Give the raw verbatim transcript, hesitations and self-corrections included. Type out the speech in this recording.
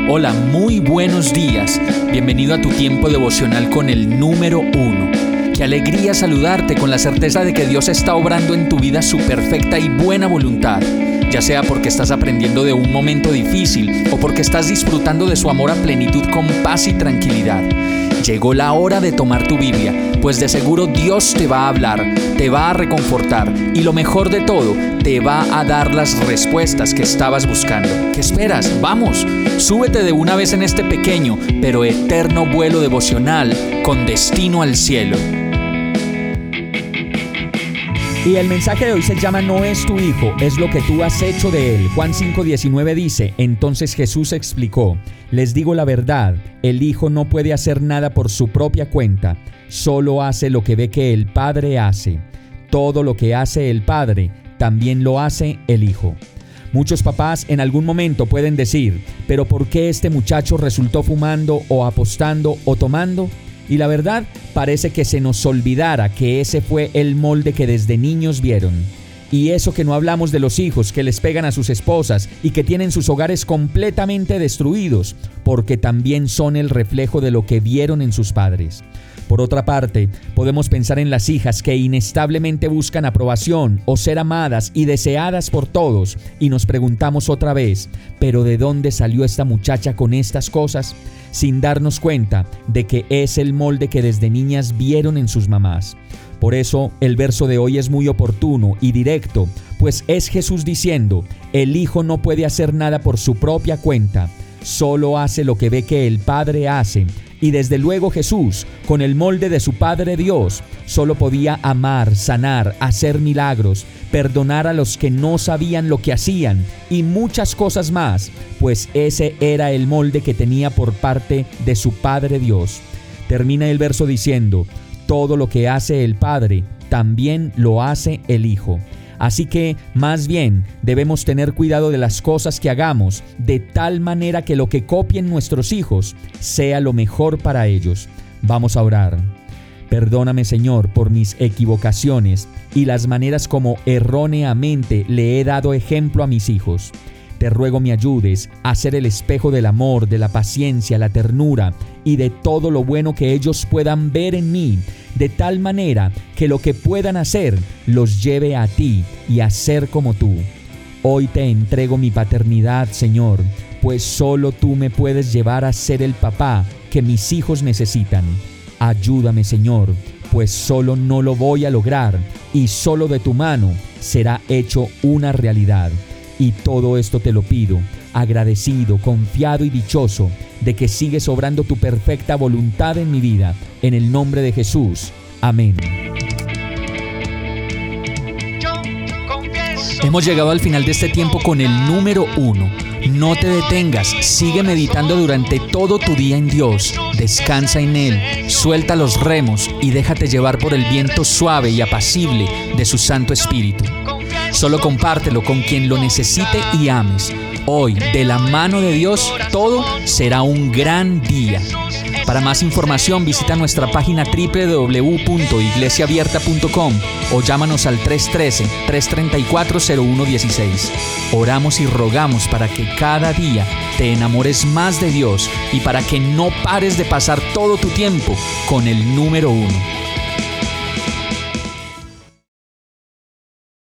Hola, muy buenos días. Bienvenido a tu tiempo devocional con el número uno. Qué alegría saludarte con la certeza de que Dios está obrando en tu vida su perfecta y buena voluntad, ya sea porque estás aprendiendo de un momento difícil o porque estás disfrutando de su amor a plenitud con paz y tranquilidad. Llegó la hora de tomar tu Biblia, pues de seguro Dios te va a hablar, te va a reconfortar y lo mejor de todo, te va a dar las respuestas que estabas buscando. ¿Qué esperas? ¡Vamos! Súbete de una vez en este pequeño pero eterno vuelo devocional con destino al cielo. Y el mensaje de hoy se llama No es tu hijo, es lo que tú has hecho de él. Juan cinco diecinueve dice: Entonces Jesús explicó: Les digo la verdad, el hijo no puede hacer nada por su propia cuenta, solo hace lo que ve que el Padre hace. Todo lo que hace el Padre, también lo hace el Hijo. Muchos papás en algún momento pueden decir: ¿pero por qué este muchacho resultó fumando o apostando o tomando? Y la verdad, parece que se nos olvidara que ese fue el molde que desde niños vieron. Y eso que no hablamos de los hijos que les pegan a sus esposas y que tienen sus hogares completamente destruidos, porque también son el reflejo de lo que vieron en sus padres. Por otra parte, podemos pensar en las hijas que inestablemente buscan aprobación o ser amadas y deseadas por todos, y nos preguntamos otra vez: ¿pero de dónde salió esta muchacha con estas cosas? Sin darnos cuenta de que es el molde que desde niñas vieron en sus mamás. Por eso, el verso de hoy es muy oportuno y directo, pues es Jesús diciendo: el Hijo no puede hacer nada por su propia cuenta, solo hace lo que ve que el Padre hace. Y desde luego Jesús, con el molde de su Padre Dios, solo podía amar, sanar, hacer milagros, perdonar a los que no sabían lo que hacían y muchas cosas más, pues ese era el molde que tenía por parte de su Padre Dios. Termina el verso diciendo: todo lo que hace el Padre, también lo hace el Hijo. Así que, más bien, debemos tener cuidado de las cosas que hagamos, de tal manera que lo que copien nuestros hijos sea lo mejor para ellos. Vamos a orar. Perdóname, Señor, por mis equivocaciones y las maneras como erróneamente le he dado ejemplo a mis hijos. Te ruego me ayudes a ser el espejo del amor, de la paciencia, la ternura y de todo lo bueno que ellos puedan ver en mí, de tal manera que lo que puedan hacer los lleve a ti y a ser como tú. Hoy te entrego mi paternidad, Señor, pues solo tú me puedes llevar a ser el papá que mis hijos necesitan. Ayúdame, Señor, pues solo no lo voy a lograr y solo de tu mano será hecho una realidad. Y todo esto te lo pido, agradecido, confiado y dichoso de que sigues obrando tu perfecta voluntad en mi vida. En el nombre de Jesús. Amén. Hemos llegado al final de este tiempo con el número uno. No te detengas, sigue meditando durante todo tu día en Dios. Descansa en Él, suelta los remos y déjate llevar por el viento suave y apacible de su Santo Espíritu. Solo compártelo con quien lo necesite y ames. Hoy, de la mano de Dios, todo será un gran día. Para más información, visita nuestra página doble u doble u doble u punto iglesia abierta punto com o llámanos al tres uno tres, tres tres cuatro, cero uno uno seis. Oramos y rogamos para que cada día te enamores más de Dios y para que no pares de pasar todo tu tiempo con el número uno.